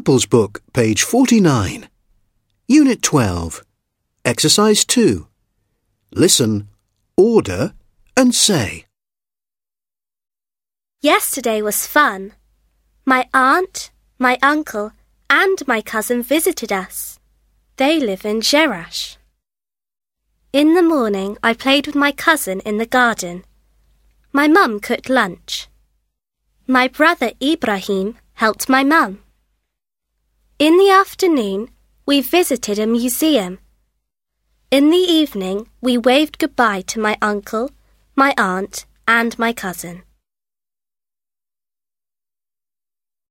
Pupils Book, page 49. Unit 12. Exercise 2. Listen, order, and say. Yesterday was fun. My aunt, my uncle, and my cousin visited us. They live in Jerash. In the morning, I played with my cousin in the garden. My mum cooked lunch. My brother Ibrahim helped my mum. In the afternoon, we visited a museum. In the evening, we waved goodbye to my uncle, my aunt, and my cousin.